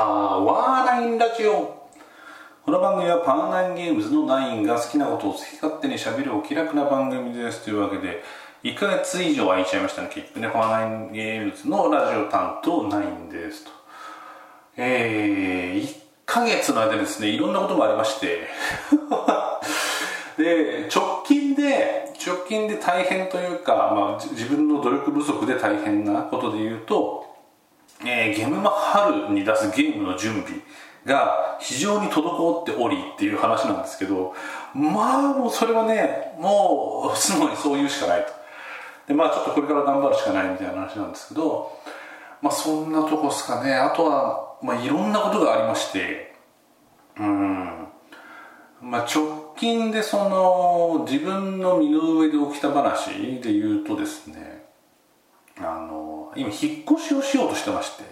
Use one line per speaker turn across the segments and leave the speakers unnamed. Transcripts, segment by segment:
パワーナインラジオ。この番組はパワーナインゲームズのナインが好きなことを好き勝手にしゃべるお気楽な番組です。というわけで1ヶ月以上空いちゃいましたね。結局ね、パワーナインゲームズのラジオ担当ナインですと。1ヶ月の間ですね、いろんなこともありましてで直近で大変というか、自分の努力不足で大変なことで言うと、ゲームマ春に出すゲームの準備が非常に滞っておりっていう話なんですけど、もうそれはね、もう素直にそう言うしかないと。でちょっとこれから頑張るしかないみたいな話なんですけど、そんなとこですかね。あとはいろんなことがありまして、直近で自分の身の上で起きた話で言うとですね、今引っ越しをしようとしてまして、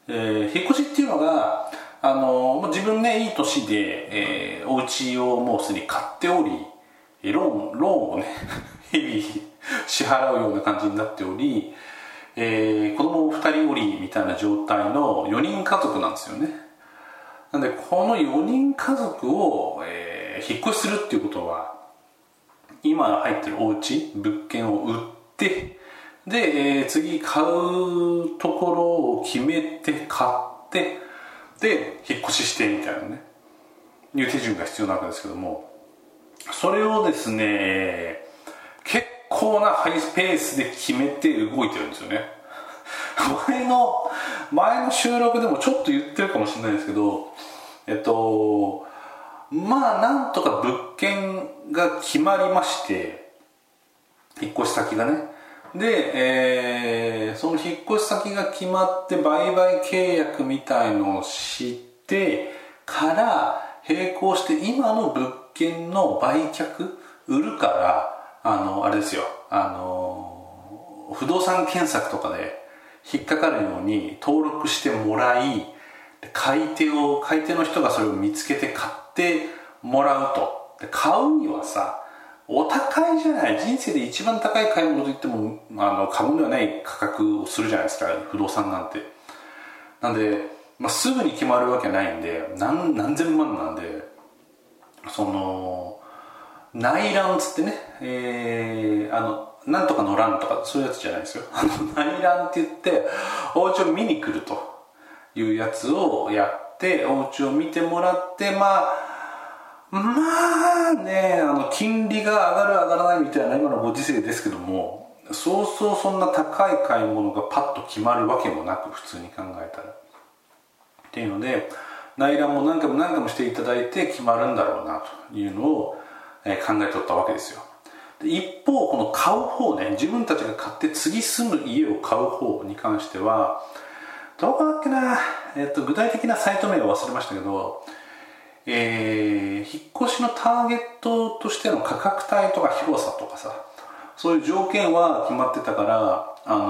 引っ越しっていうのが自分ね、いい年で、お家をもうすでに買っており、ローンをね日々支払うような感じになっており、子供2人おりみたいな状態の4人家族なんですよね。なんでこの4人家族を、引っ越しするっていうことは、今入ってるお家物件を売って、で、次買うところを決めて買って、で引っ越ししてみたいなね、いう手順が必要なわけですけども、それをですね、結構なハイペースで決めて動いてるんですよね。前の収録でもちょっと言ってるかもしれないですけど、なんとか物件が決まりまして、引っ越し先がね。で、その引っ越し先が決まって売買契約みたいのをしてから並行して、今の物件の売却売るから、あれですよ、不動産検索とかで引っかかるように登録してもらい、買い手の人がそれを見つけて買ってもらうと。で買うにはさ、お高いじゃない。人生で一番高い買い物といっても過言ではない価格をするじゃないですか、不動産なんて。なんで、すぐに決まるわけないんで、何千万なんで、内覧つってね、なんとかの欄とかそういうやつじゃないですよ。内覧って言ってお家を見に来るというやつをやって、お家を見てもらって、金利が上がる上がらないみたいな今のご時世ですけども、そうそんな高い買い物がパッと決まるわけもなく、普通に考えたらっていうので、内覧も何回もしていただいて決まるんだろうなというのを考えておったわけですよ。で一方、この買う方ね、自分たちが買って次住む家を買う方に関しては、どこだっけな、具体的なサイト名を忘れましたけど、引っ越しのターゲットとしての価格帯とか広さとかさ、そういう条件は決まってたから、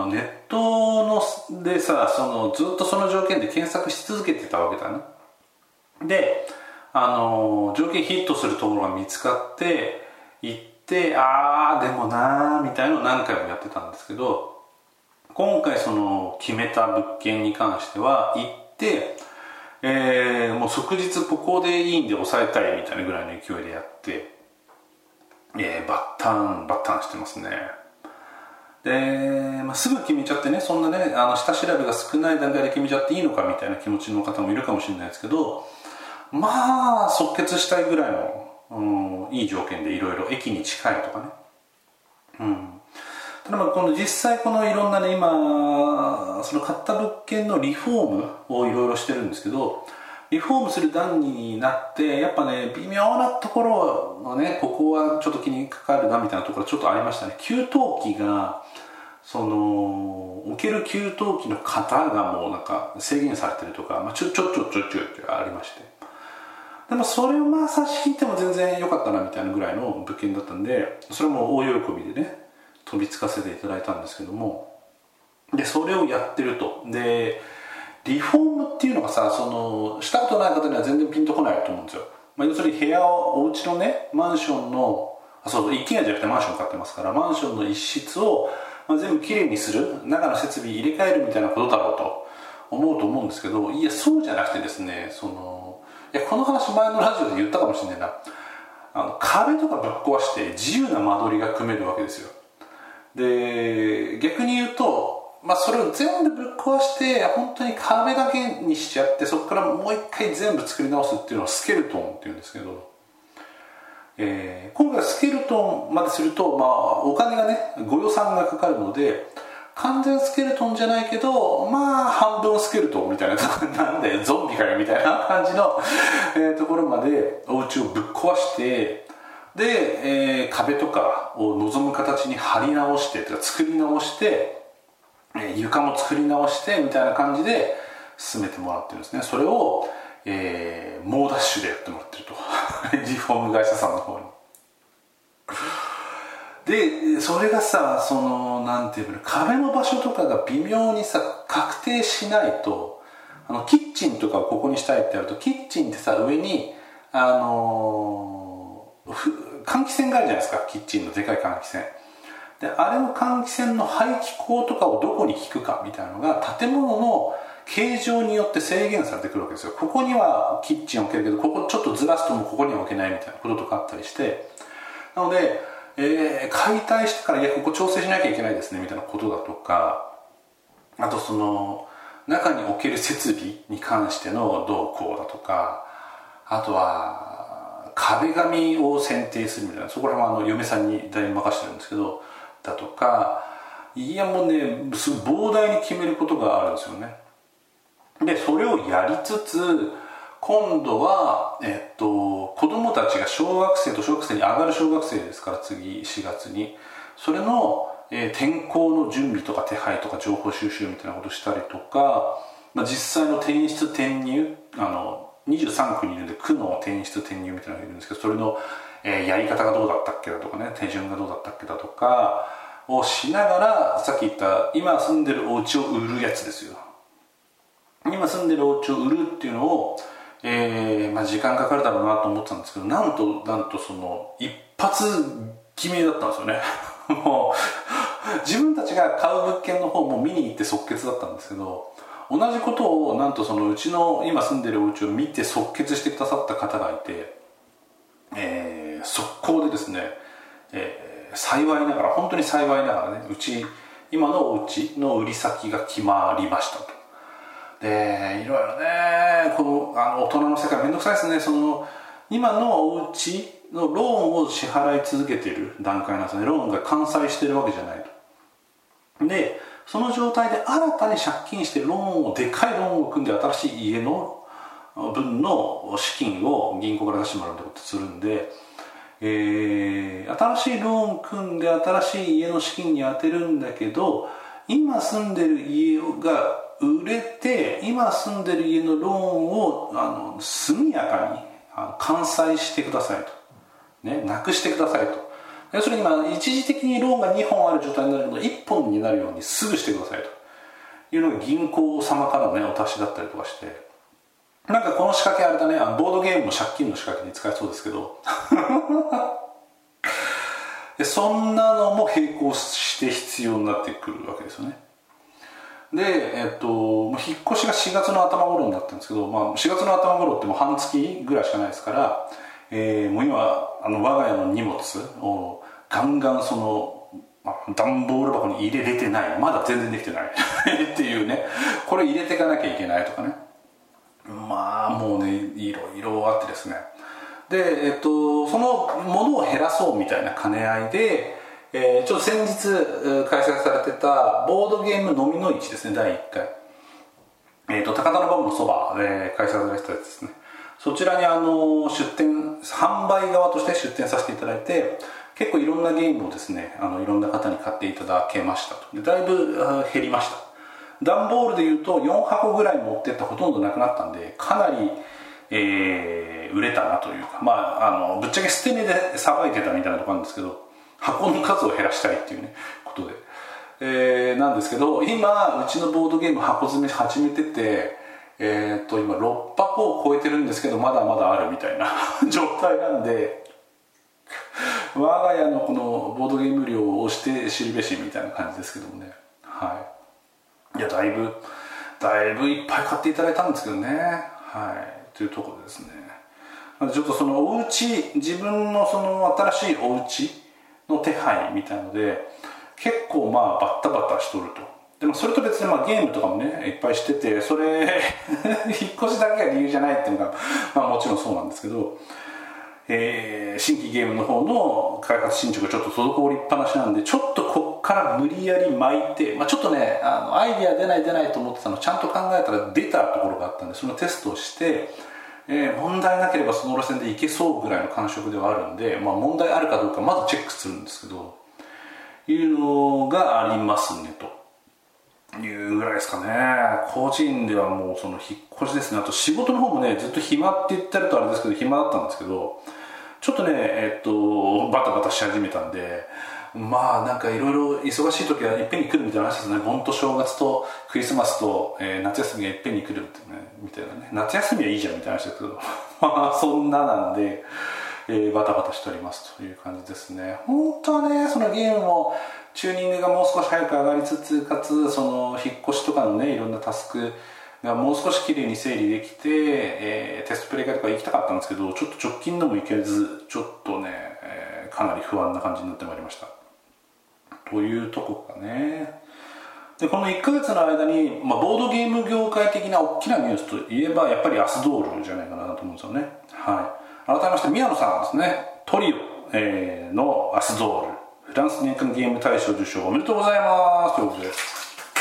ネットでさ、ずっとその条件で検索し続けてたわけだね。で、条件ヒットするところが見つかって行って、でもなーみたいなのを何回もやってたんですけど、今回決めた物件に関しては行って、もう即日ここでいいんで抑えたいみたいなぐらいの勢いでやって、バッタンしてますね。で、すぐ決めちゃってね、そんなね、下調べが少ない段階で決めちゃっていいのかみたいな気持ちの方もいるかもしれないですけど、即決したいぐらいの、いい条件で、いろいろ駅に近いとかね。ただ実際いろんなね、今その買った物件のリフォームをいろいろしてるんですけど、リフォームする段になってやっぱね、微妙なところのね、ここはちょっと気にかかるなみたいなところちょっとありましたね。給湯器が置ける給湯器の型がもう制限されてるとか、ちょありまして、でもそれを差し引いても全然良かったなみたいなぐらいの物件だったんで、それも大喜びでね飛びつかせていただいたんですけども、でそれをやってると。でリフォームっていうのがさ、したことない方には全然ピンとこないと思うんですよ。要するに部屋を、お家のね、マンションの一軒家じゃなくてマンション買ってますから、マンションの一室を、全部きれいにする、中の設備入れ替えるみたいなことだろうと思うと思うんですけど、いやそうじゃなくてですね、いやこの話前のラジオで言ったかもしれないな。壁とかぶっ壊して自由な間取りが組めるわけですよ。で逆に言うと、それを全部ぶっ壊して本当に壁だけにしちゃって、そこからもう一回全部作り直すっていうのをスケルトンっていうんですけど、今回スケルトンまですると、お金がね、ご予算がかかるので、完全スケルトンじゃないけど、半分スケルトンみたいなところなんでゾンビかよみたいな感じの、ところまでお家をぶっ壊して、で、壁とかを望む形に張り直してとか作り直して、床も作り直してみたいな感じで進めてもらってるんですね。それを、猛ダッシュでやってもらってるとリフォーム会社さんの方に。でそれがさ、なんていうの、壁の場所とかが微妙にさ確定しないと、キッチンとかをここにしたいってやると、キッチンってさ上に換気扇があるじゃないですか、キッチンのでかい換気扇で、あれの換気扇の排気口とかをどこに引くかみたいなのが建物の形状によって制限されてくるわけですよ。ここにはキッチンを置けるけど、ここちょっとずらすともうここには置けないみたいなこととかあったりして、なので、解体してからここ調整しなきゃいけないですねみたいなことだとか、あと中に置ける設備に関してのどうこうだとか、あとは壁紙を選定するみたいな、そこら辺は嫁さんにだいぶ任せてるんですけどだとか、いやもうね、すごい膨大に決めることがあるんですよね。でそれをやりつつ、今度は、子供たちが小学生に上がる小学生ですから、次4月にそれの、転校の準備とか手配とか情報収集みたいなことをしたりとか、実際の転出転入、23区にいるんで区の転出転入みたいなのがいるんですけど、それの、やり方がどうだったっけだとかね、手順がどうだったっけだとかをしながら、さっき言った今住んでるお家を売るやつですよ。今住んでるお家を売るっていうのを、時間かかるだろうなと思ってたんですけど、なんと一発決めだったんですよねもう自分たちが買う物件の方も見に行って即決だったんですけど、同じことをなんとうちの今住んでるお家を見て即決してくださった方がいて、速攻でですね、幸いながら、本当に幸いながらね、今のお家の売り先が決まりましたと。でいろいろね、大人の世界めんどくさいですね。今のお家のローンを支払い続けている段階なんですね。ローンが完済してるわけじゃないと。でその状態で新たに借金してでかいローンを組んで、新しい家の分の資金を銀行から出してもらうってことするんで、新しいローン組んで新しい家の資金に充てるんだけど、今住んでる家が売れて、今住んでる家のローンを速やかに完済してくださいと、ね、なくしてくださいと。要するに一時的にローンが2本ある状態になるので1本になるようにすぐしてくださいというのが銀行様からのね、お達しだったりとかして、なんかこの仕掛けあれだね、ボードゲームの借金の仕掛けに使えそうですけどでそんなのも並行して必要になってくるわけですよね。で、引っ越しが4月の頭頃になったんですけど、4月の頭頃ってもう半月ぐらいしかないですから、もう今我が家の荷物をガンガン段ボール箱に入れれてない、まだ全然できてないっていうね、これ入れていかなきゃいけないとかね、もうね、いろいろあってですね。で、そのものを減らそうみたいな兼ね合いで、ちょっと先日開催されてたボードゲーム飲みの市ですね、第1回、高田馬場のそばで開催されてたやつですね。そちらに販売側として出店させていただいて、結構いろんなゲームをですね、いろんな方に買っていただけましたと。でだいぶ減りました。段ボールでいうと4箱ぐらい持ってった、ほとんどなくなったんで、かなり、売れたなというか、ぶっちゃけ捨て値でさばいてたみたいなところなんですけど、箱の数を減らしたいっていうねことで、なんですけど、今うちのボードゲーム箱詰め始めてて、今6箱を超えてるんですけど、まだまだあるみたいな状態なんで、我が家のこのボードゲーム量を押して知るべしみたいな感じですけどもね。はい。いや、だいぶだいぶいっぱい買っていただいたんですけどね。はいというところですね。ちょっとそのお家、自分のその新しいお家の手配みたいので結構まあバッタバタしとると。でもそれと別にまあゲームとかもねいっぱいしてて、それ引っ越しだけが理由じゃないっていうのがまあもちろんそうなんですけど、新規ゲームの方の開発進捗がちょっと滞りっぱなしなんで、ちょっとこっから無理やり巻いて、ちょっとねアイディア出ないと思ってたのちゃんと考えたら出たところがあったんで、そのテストをして、問題なければその路線でいけそうぐらいの感触ではあるんで、問題あるかどうかまずチェックするんですけど、いうのがありますねというぐらいですかね。個人ではもうその引っ越しですね。あと仕事の方もねずっと暇って言ってるとあれですけど暇だったんですけど、ちょっとねバタバタし始めたんで、なんかいろいろ忙しい時はいっぺんに来るみたいな話ですね。盆と正月とクリスマスと、夏休みがいっぺんに来るってねみたいなね。夏休みはいいじゃんみたいな話ですけどそんななんで、バタバタしておりますという感じですね。本当はねそのゲームもチューニングがもう少し早く上がりつつ、かつその引っ越しとかのねいろんなタスクがもう少しきれいに整理できて、テストプレイ会とか行きたかったんですけど、ちょっと直近でも行けず、ちょっとね、かなり不安な感じになってまいりましたというとこかね。でこの1ヶ月の間に、ボードゲーム業界的な大きなニュースといえばやっぱりアスドールじゃないかなと思うんですよね。改めまして宮野さんですね、トリオ、のアスドールフランス年間ゲーム大賞受賞おめでとうございますということです。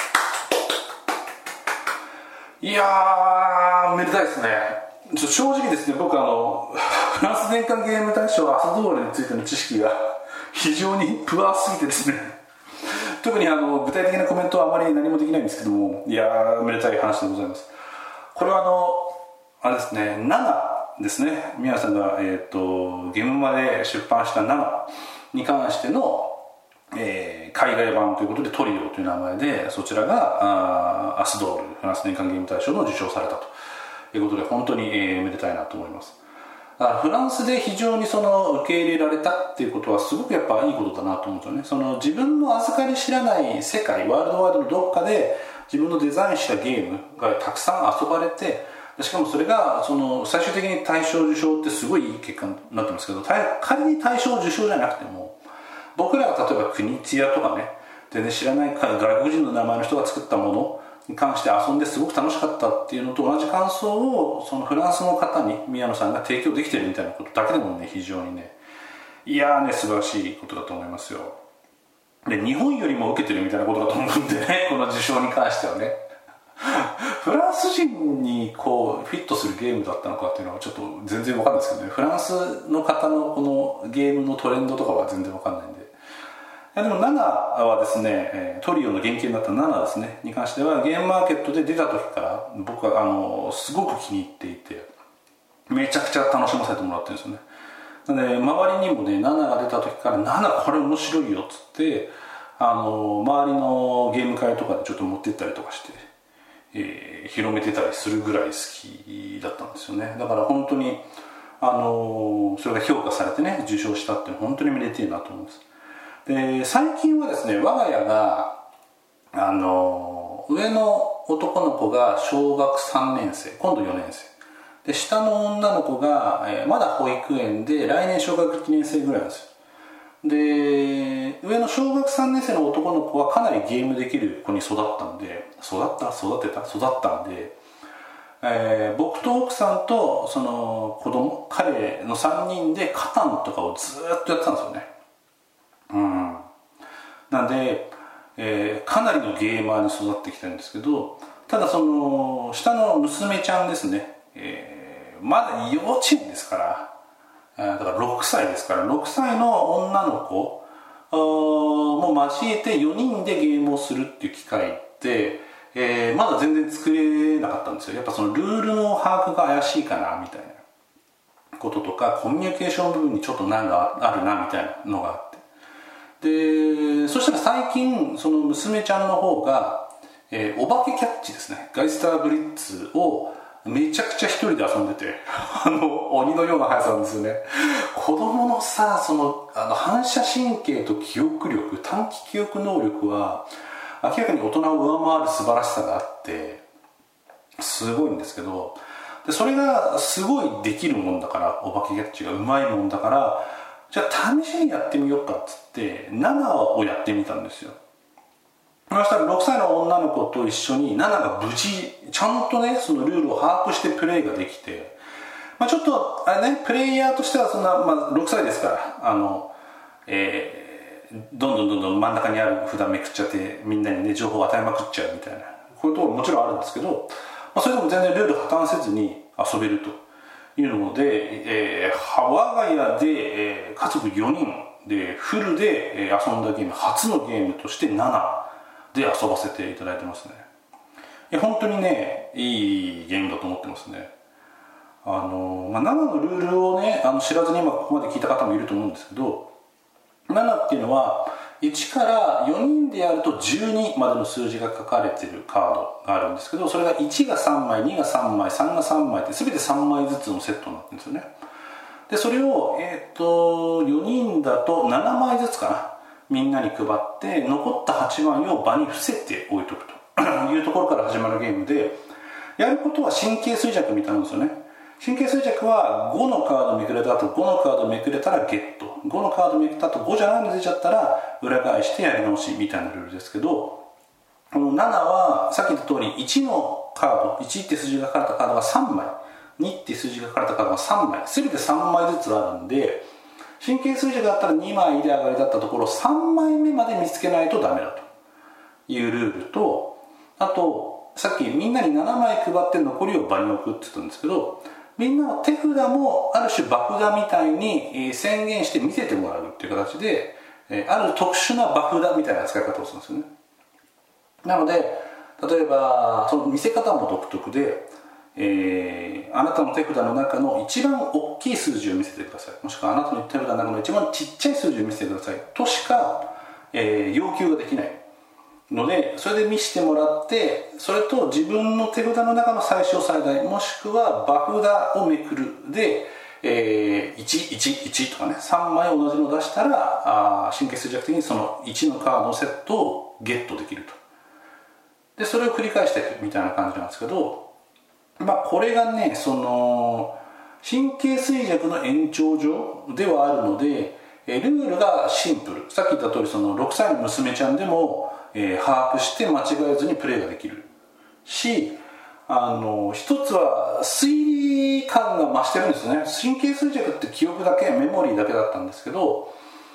いやーめでたいですね。正直ですね、僕フランス年間ゲーム大賞アスドールについての知識が非常にプアすぎてですね特に具体的なコメントはあまり何もできないんですけども、いやーめでたい話でございます。これはあれですね、7ですね、宮野さんが、ゲームマで出版した7に関しての、海外版ということでトリオという名前で、そちらがアスドールフランス年間ゲーム大賞の受賞されたということで本当に、めでたいなと思います。フランスで非常にその受け入れられたっていうことはすごくやっぱいいことだなと思うんですよね。その自分の預かり知らない世界、ワールドワイドのどっかで自分のデザインしたゲームがたくさん遊ばれて、しかもそれがその最終的に大賞受賞ってすごいいい結果になってますけど、仮に大賞受賞じゃなくても僕らが例えば国津屋とかね、全然知らない外国人の名前の人が作ったものに関して遊んですごく楽しかったっていうのと同じ感想をそのフランスの方に宮野さんが提供できてるみたいなことだけでもね、非常にね、いやーね素晴らしいことだと思いますよ。で日本よりも受けてるみたいなことだと思うんでねこの受賞に関してはねフランス人にこうフィットするゲームだったのかっていうのはちょっと全然わかんないですけどね。フランスの方のこのゲームのトレンドとかは全然わかんないんで。でも7はですね、トリオの原型になった7ですねに関してはゲームマーケットで出た時から僕はすごく気に入っていて、めちゃくちゃ楽しませてもらってるんですよね。なので周りにもね7が出た時から7これ面白いよっつって周りのゲーム会とかでちょっと持ってったりとかして、広めてたりするぐらい好きだったんですよね。だから本当にそれが評価されてね受賞したって本当にめでてえなと思うんです。で最近はですね、我が家が上の男の子が小学3年生、今度4年生で、下の女の子が、まだ保育園で来年小学1年生ぐらいなんですよ。で上の小学3年生の男の子はかなりゲームできる子に育ったんで、育ったんで、僕と奥さんとその子供彼の3人でカタンとかをずっとやってたんですよね。なんで、かなりのゲーマーに育ってきてるんですけど、ただその下の娘ちゃんですね、まだ幼稚園ですから、だから6歳ですから、6歳の女の子も交えて4人でゲームをするっていう機会って、まだ全然作れなかったんですよ。やっぱそのルールの把握が怪しいかなみたいなこととか、コミュニケーション部分にちょっと難があるなみたいなのがあって、でそしたら最近その娘ちゃんの方が、お化けキャッチですね、ガイスターブリッツをめちゃくちゃ一人で遊んでて鬼のような速さなんですよね。子供のさ、その反射神経と記憶力、短期記憶能力は明らかに大人を上回る素晴らしさがあって、 すごいんですけど、でそれがすごいできるもんだから、お化けキャッチがうまいもんだから、じゃあ試しにやってみようかっつって7をやってみたんですよ。そしたら6歳の女の子と一緒に7が無事ちゃんとねそのルールを把握してプレイができて、ちょっとあれねプレイヤーとしてはそんな、6歳ですからどんどん真ん中にある札めくっちゃってみんなにね情報を与えまくっちゃうみたいなこういうところももちろんあるんですけど、それでも全然ルール破綻せずに遊べるというので、我が家で、家族4人でフルで遊んだゲーム、初のゲームとして7で遊ばせていただいてますね。本当にねいいゲームだと思ってますね。7のルールをね知らずに今ここまで聞いた方もいると思うんですけど、7っていうのは1から4人でやると12までの数字が書かれているカードがあるんですけど、それが1が3枚2が3枚3が3枚って全て3枚ずつのセットになってるんですよね。でそれを、4人だと7枚ずつかなみんなに配って残った8枚を場に伏せて置いとくというところから始まるゲームで、やることは神経衰弱みたいなんですよね。神経衰弱は5のカードめくれた後5のカードめくれたらゲット、5のカードめくれた後5じゃないの出ちゃったら裏返してやり直しみたいなルールですけど、この7はさっき言った通り1のカード1って数字が書かれたカードが3枚2って数字が書かれたカードが3枚全て3枚ずつあるんで、神経衰弱だったら2枚で上がりだったところ3枚目まで見つけないとダメだというルールと、あとさっきみんなに7枚配って残りを場に置くって言ったんですけど、みんなの手札もある種場札みたいに宣言して見せてもらうっていう形である特殊な場札みたいな使い方をするんですよね。なので例えばその見せ方も独特で、あなたの手札の中の一番大きい数字を見せてください、もしくはあなたの手札の中の一番ちっちゃい数字を見せてくださいとしか、要求ができないので、それで見せてもらってそれと自分の手札の中の最小最大もしくは場札をめくるで、1とかね3枚同じのを出したら神経衰弱的にその1のカードのセットをゲットできると。でそれを繰り返していくみたいな感じなんですけど、これがねその神経衰弱の延長上ではあるのでルールがシンプル、さっき言った通りその6歳の娘ちゃんでも把握して間違えずにプレーができるし、一つは推理感が増してるんですね。神経衰弱って記憶だけメモリーだけだったんですけど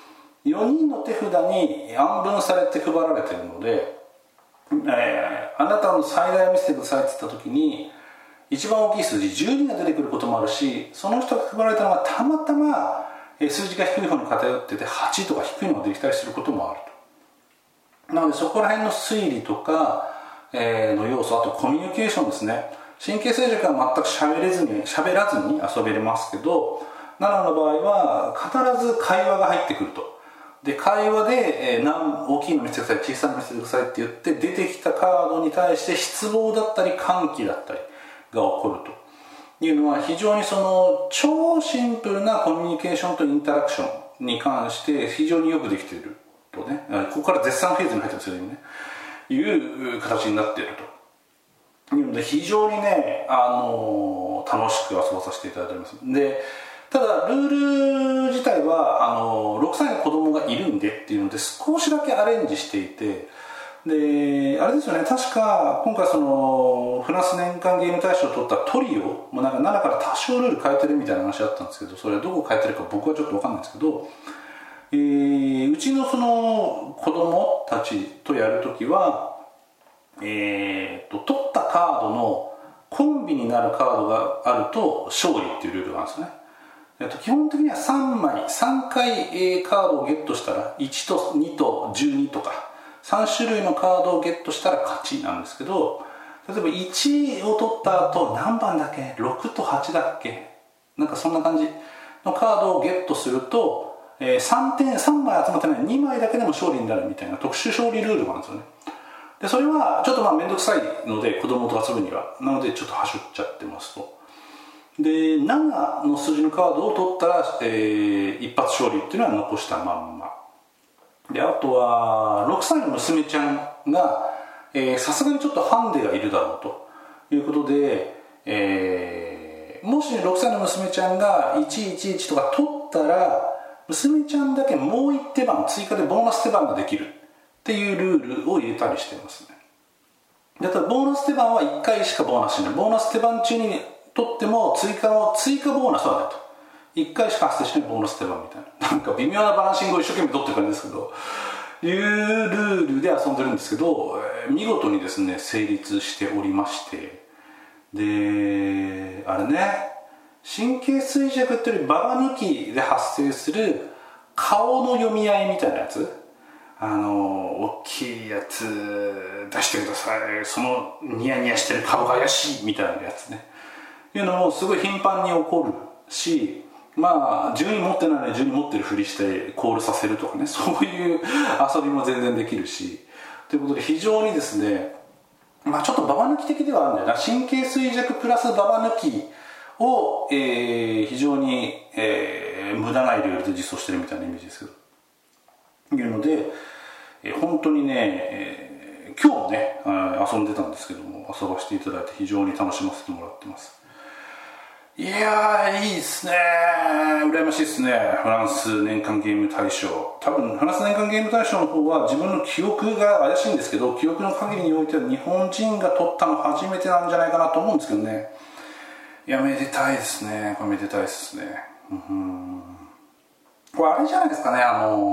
4人の手札に暗分されて配られてるので、あなたの最大を見せてくださいって言った時に一番大きい数字12が出てくることもあるし、その人が配られたのがたまたま数字が低い方に偏ってて8とか低いのができたりすることもあると。なのでそこら辺の推理とか、の要素、あとコミュニケーションですね。神経衰弱は全く喋らずに遊べれますけど、7の場合は必ず会話が入ってくると。で会話で、大きいの見せてください小さいの見せてくださいって言って出てきたカードに対して失望だったり歓喜だったりが起こるというのは非常にその超シンプルなコミュニケーションとインタラクションに関して非常によくできているとね、ここから絶賛フェーズに入ってますよね、いう形になっているというので非常にね、楽しく遊ばさせていただいております。でただルール自体は6歳の子供がいるんでっていうので少しだけアレンジしていて、であれですよね、確か今回そのフランス年間ゲーム大賞を取ったトリオもなんか7から多少ルール変えてるみたいな話あったんですけど、それはどこ変えてるか僕はちょっと分かんないですけど、うちのその子供たちとやるときは、取ったカードのコンビになるカードがあると勝利っていうルールがあるんですよね。基本的には3回カードをゲットしたら1と2と12とか3種類のカードをゲットしたら勝ちなんですけど、例えば1を取った後何番だっけ6と8だっけなんかそんな感じのカードをゲットすると3枚集まってない2枚だけでも勝利になるみたいな特殊勝利ルールがあるんですよね。でそれはちょっと面倒くさいので子供と遊ぶにはなのでちょっとはしょっちゃってますと。で7の数字のカードを取ったら、一発勝利っていうのは残したまんまで、あとは6歳の娘ちゃんがさすがにちょっとハンデがいるだろうということで、もし6歳の娘ちゃんが111とか取ったら、娘ちゃんだけもう1手番追加でボーナス手番ができるっていうルールを入れたりしてますね。だからボーナス手番は1回しかボーナスしない。ボーナス手番中に取っても追加ボーナスはないと。1回しか発生しないボーナス手番みたいな、なんか微妙なバランシングを一生懸命取っていくんですけど、いうルールで遊んでるんですけど、見事にですね成立しておりまして、であれね、神経衰弱っていうよりババ抜きで発生する顔の読み合いみたいなやつ、大きいやつ出してください、そのニヤニヤしてる顔が怪しいみたいなやつね、いうのもすごい頻繁に起こるし、まあ順位持ってないのに順位持ってるふりしてコールさせるとかね、そういう遊びも全然できるし、ということで非常にですね、まあちょっとババ抜き的ではあるんだよな。神経衰弱プラスババ抜きを、非常に、無駄ないルールで実装してるみたいなイメージですけど、いうので、本当にね、今日もね遊んでたんですけども、遊ばせていただいて非常に楽しませてもらってます。いやー、いいですね、羨ましいですね。フランス年間ゲーム大賞、多分フランス年間ゲーム大賞の方は自分の記憶が怪しいんですけど、記憶の限りにおいては日本人が取ったの初めてなんじゃないかなと思うんですけどね。いや、めでたいですね、これめでたいですね。これあれじゃないですかね、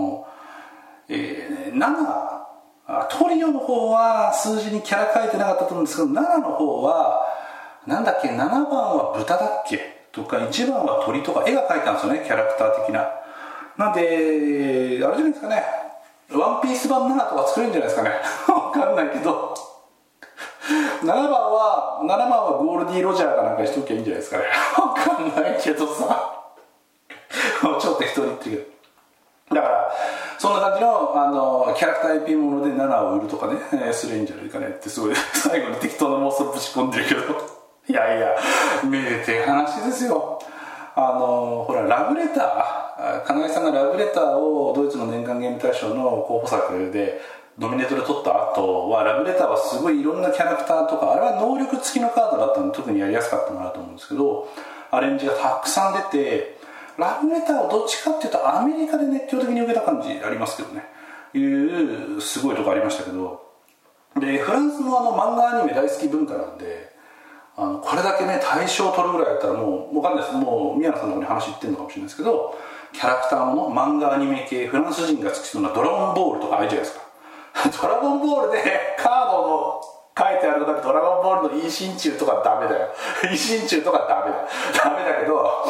トリオの方は数字にキャラ書いてなかったと思うんですけど、7の方はなんだっけ、7番は豚だっけとか1番は鳥とか絵が描いたんですよね、キャラクター的な。なんであれじゃないですかね、ワンピース版7とか作れるんじゃないですかねわかんないけど7番はゴールディ・ロジャーかなんかにしときゃいいんじゃないですかねわかんないけどさちょっと一人言ってるけど、だからそんな感じの、キャラクター IP もので7を売るとかね、するんじゃないかねってすごい最後に適当な妄想ぶち込んでるけどいやいや、めでてえ話ですよ。ほらラブレター、金井さんがラブレターをドイツの年間ゲーム大賞の候補作でノミネートで取った後は、ラブレターはすごいいろんなキャラクターとか、あれは能力付きのカードだったので特にやりやすかったなと思うんですけど、アレンジがたくさん出て、ラブレターはどっちかっていうとアメリカで熱狂的に受けた感じありますけどね、いうすごいとこありましたけど、でフランスも漫画アニメ大好き文化なんで、これだけね大賞を取るぐらいだったらもう分かんないです、もう宮野さんのところに話言ってるのかもしれないですけど、キャラクターもの漫画アニメ系フランス人が好きそうなドラゴンボールとかあるじゃないですかドラゴンボールでカードの書いてあるのだけドラゴンボールのイ心中とかダメだよイ心中とかダメだけど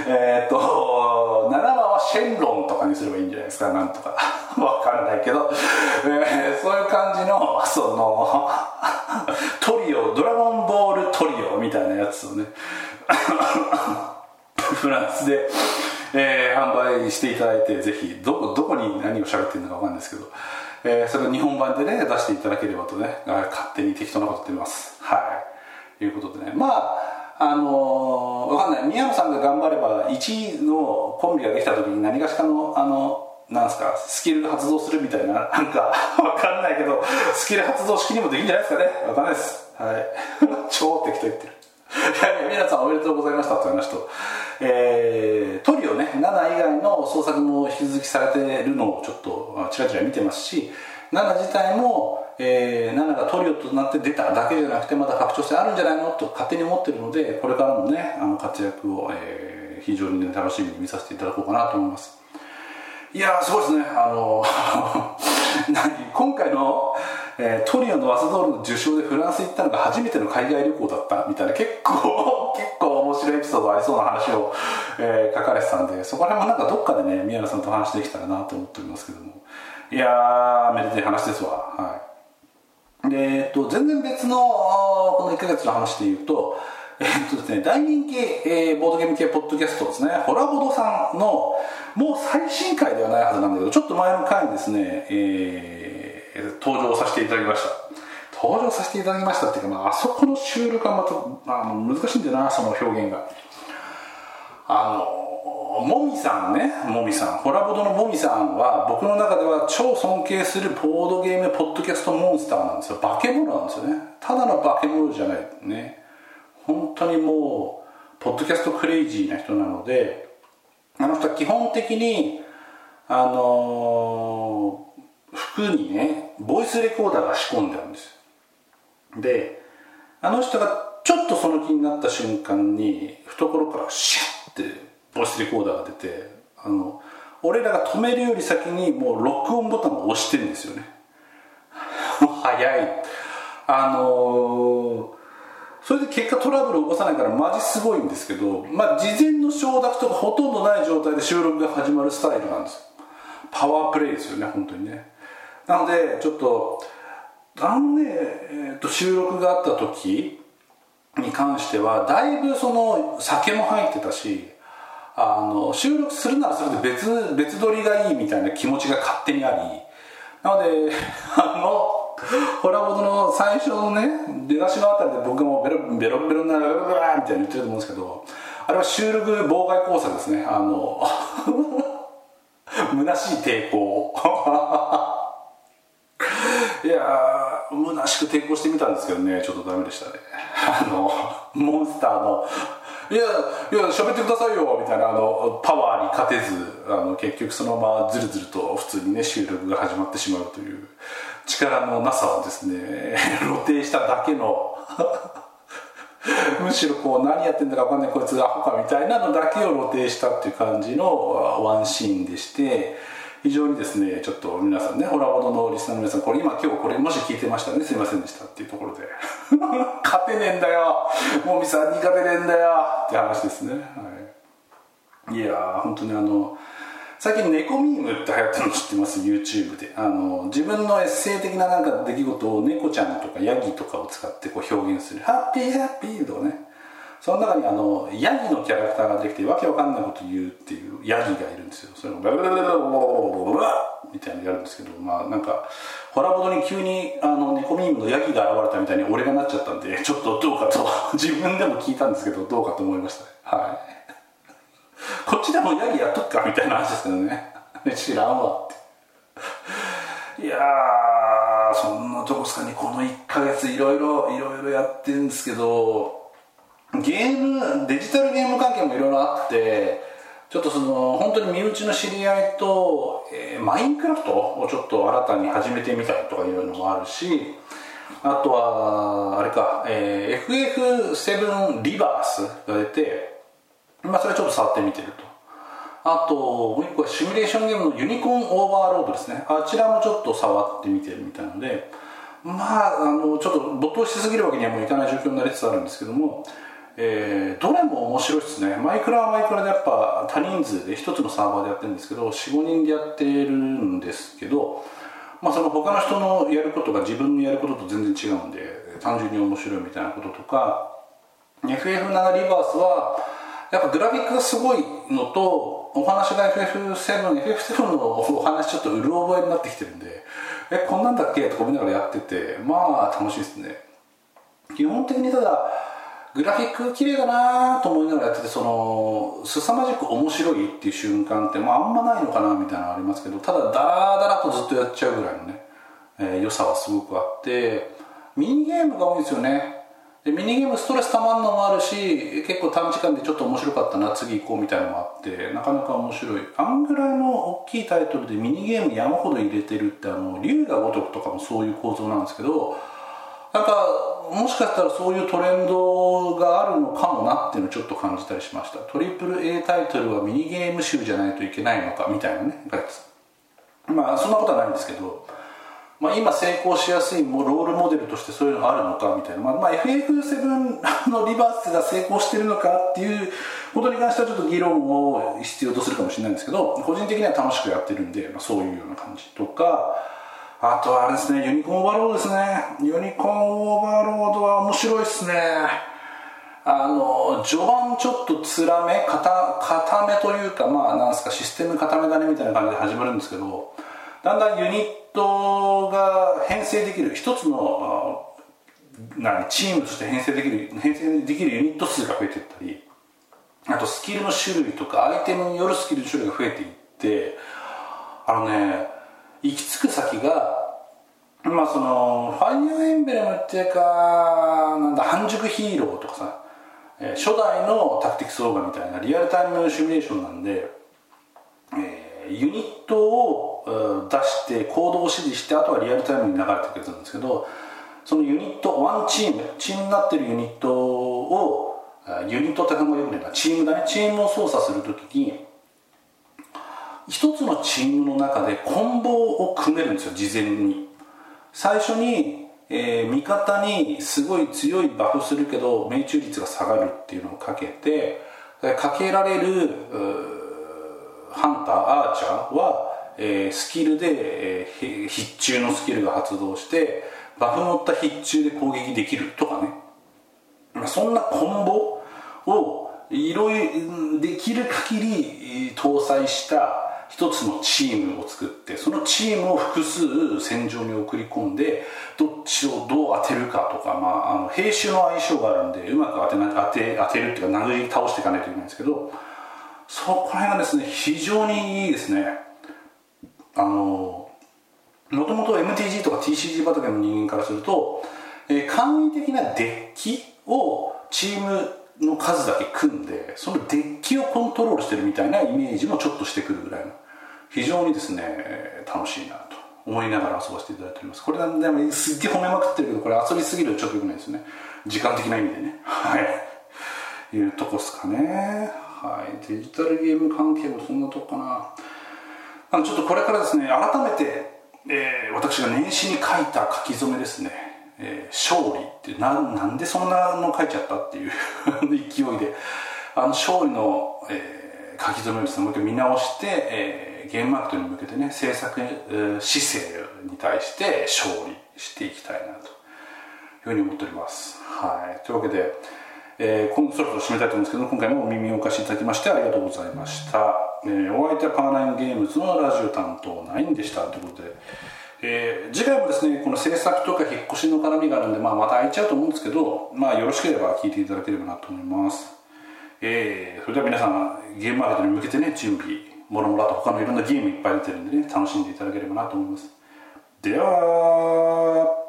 7番はシェンロンとかにすればいいんじゃないですか、なんとかわかんないけど、そういう感じのそのトリオ、ドラゴンボールトリオみたいなやつをねフランスで、販売していただいて、ぜひどこに何を喋ってるのかわかんないですけど、それを日本版でね出していただければとね、勝手に適当なこと言ってます。はい、いうことでね、まあわかんない、宮野さんが頑張れば1位のコンビができた時に何かしらのなんすかスキル発動するみたいな、なんかわかんないけどスキル発動式にもできるんじゃないですかね、わかんないです。はい超適当言ってる皆さんおめでとうございましたという話と、トリオね、7以外の創作も引き続きされているのをちょっとちらちら見てますし、7自体も、7がトリオとなって出ただけじゃなくてまだ拡張性あるんじゃないのと勝手に思ってるので、これからのね活躍を、非常に、ね、楽しみに見させていただこうかなと思います。いやーすごいですね、今回の、トリオのワスドールの受賞でフランス行ったのが初めての海外旅行だったみたいな、結構面白いエピソードありそうな話を、書かれてたんで、そこら辺もなんかどっかでね宮野さんと話できたらなと思っておりますけども、いやーめでたい話ですわ。はい、で全然別のこの1ヶ月の話で言うと、ですね、大人気、ボードゲーム系ポッドキャストですね、ホラボドさんのもう最新回ではないはずなんだけど、ちょっと前の回にですね、登場させていただきましたっていうか、あそこの収録はまた難しいんだよな、その表現が。もみさんね、ホラボドのもみさんは僕の中では超尊敬するボードゲームポッドキャストモンスターなんですよ。化け物なんですよね。ただの化け物じゃないね。 本当にもうポッドキャストクレイジーな人なので、あの人は基本的に服にねボイスレコーダーが仕込んであるんですよ。であの人がちょっとその気になった瞬間に懐からシャッてボイスレコーダーが出て、俺らが止めるより先にもう録音ボタンを押してるんですよね。早い。それで結果トラブルを起こさないからマジすごいんですけど、事前の承諾とかほとんどない状態で収録が始まるスタイルなんです。パワープレイですよね、本当にね。なのでちょっと収録があった時に関してはだいぶその酒も入ってたし、収録するならそれで別撮りがいいみたいな気持ちが勝手にあり、なのでホラボドの最初のね出だしのあたりで僕もベロベロになるみたいに言ってると思うんですけど、あれは収録妨害工作ですね。虚しい抵抗いや虚しく抵抗してみたんですけどね、ちょっとダメでしたね。モンスターのいや喋ってくださいよみたいなパワーに勝てず、結局そのままずるずると普通にね収録が始まってしまうという力のなさはですね露呈しただけのむしろこう何やってんだか分かんないこいつアホかみたいなのだけを露呈したっていう感じのワンシーンでして、非常にですねちょっと皆さんね、ホラボドのリスナーの皆さん、今日これもし聞いてましたらね、すいませんでしたっていうところで勝てねえんだよもみさんに勝てねえんだよって話ですね。いやー本当に最近猫ミームって流行ってるの知ってます？ YouTube で自分のエッセイ的ななんか出来事を猫ちゃんとかヤギとかを使ってこう表現するハッピーハッピーとかね、その中にヤギのキャラクターができてわけわかんないこと言うっていうヤギがいるんですよ。それをブラブラブラブラブラみたいなのやるんですけど、なんかホラボドに急に猫ミームのヤギが現れたみたいに俺がなっちゃったんで、ちょっとどうかと自分でも聞いたんですけどどうかと思いましたね。こっちでもヤギやっとくかみたいな話ですけどね知らんわって。いやーそんなとこですかね。この1ヶ月いろいろやってるんですけど、デジタルゲーム関係もいろいろあって、ちょっと本当に身内の知り合いと、マインクラフトをちょっと新たに始めてみたりとかいうのもあるし、あとはあれか、FF7 リバースが出て、それちょっと触ってみてると。あともう一個はシミュレーションゲームのユニコーンオーバーロードですね。あちらもちょっと触ってみてるみたいなので、ちょっと没頭しすぎるわけにはもういかない状況になりつつあるんですけども、どれも面白いですね。マイクラはマイクラでやっぱ多人数で一つのサーバーでやってるんですけど、 4,5 人でやってるんですけど、その他の人のやることが自分のやることと全然違うんで単純に面白いみたいなこととか、 FF7 リバースはやっぱグラフィックがすごいのと、お話が FF7 のお話ちょっとうる覚えになってきてるんで、こんなんだっけとか見ながらやってて楽しいですね。基本的にただグラフィック綺麗だなと思いながらやってて、凄まじく面白いっていう瞬間ってあんまないのかなみたいなのがありますけど、ただダラダラとずっとやっちゃうぐらいのね、良さはすごくあって、ミニゲームが多いんですよね。でミニゲームストレスたまんのもあるし、結構短時間でちょっと面白かったな次行こうみたいなのもあって、なかなか面白い。あんぐらいの大きいタイトルでミニゲーム山ほど入れてるって、龍が如くとかもそういう構造なんですけど、なんかもしかしたらそういうトレンドがあるのかもなっていうのをちょっと感じたりしました。トリプル A タイトルはミニゲーム集じゃないといけないのかみたいなねやつ。そんなことはないんですけど、今成功しやすいロールモデルとしてそういうのがあるのかみたいな、FF7 のリバースが成功してるのかっていうことに関してはちょっと議論を必要とするかもしれないんですけど、個人的には楽しくやってるんで、そういうような感じとか、あとはあれですね、ユニコーンオーバーロードですね。ユニコーンオーバーロードは面白いですね。序盤ちょっとつらめ固めというか、システム固めだねみたいな感じで始まるんですけど、だんだんユニットが編成できる、一つのチームとして編成できるユニット数が増えていったり、あとスキルの種類とかアイテムによるスキルの種類が増えていって、行き着く先がファイアーエンブレムっていうか、半熟ヒーローとかさ、 初代のタクティクスオーガみたいなリアルタイムシミュレーションなんで、ユニットを出してコードを指示して、あとはリアルタイムに流れてくるやつなんですけど、そのユニットワンチームになってるユニットをユニットって考えよくないな、チームだね、チームを操作するときに一つのチームの中でコンボを組めるんですよ。事前に最初に、味方にすごい強いバフするけど命中率が下がるっていうのをかけて、かけられるハンターアーチャーは、スキルで、必中のスキルが発動してバフ乗った必中で攻撃できるとかね、そんなコンボをいろいろできる限り搭載した一つのチームを作って、そのチームを複数戦場に送り込んでどっちをどう当てるかとか、兵種の相性があるんでうまく当てるっていうか殴り倒していかないといけないんですけど、そこら辺がですね非常にいいですね。もともと MTG とか TCG 畑の人間からすると、簡易的なデッキをチームの数だけ組んでそのデッキをコントロールしてるみたいなイメージもちょっとしてくるぐらいの、非常にですね楽しいなと思いながら遊ばせていただいております。これなんですっげえ褒めまくってるけど、これ遊びすぎるとちょっとよくないですね、時間的な意味でね。はいいうとこですかね。はい、デジタルゲーム関係もそんなとこかな。ちょっとこれからですね改めて、私が年始に書いた書き初めですね、勝利ってなんでそんなの書いちゃったっていう勢いで勝利の、書き初めをですねもう一回見直して、ゲームマーケットに向けてね制作、姿勢に対して勝利していきたいなというふうに思っております。はい、というわけで、そろそろ締めたいと思うんですけど、今回もお耳をお貸しいただきましてありがとうございました。お相手はパーナインゲームズのラジオ担当9でしたということで、次回もですねこの制作とか引っ越しの絡みがあるんで、また空いちゃうと思うんですけど、よろしければ聞いていただければなと思います。それでは皆さんゲームマーケットに向けてね準備もろもろと他のいろんなゲームいっぱい出てるんでね楽しんでいただければなと思います。では。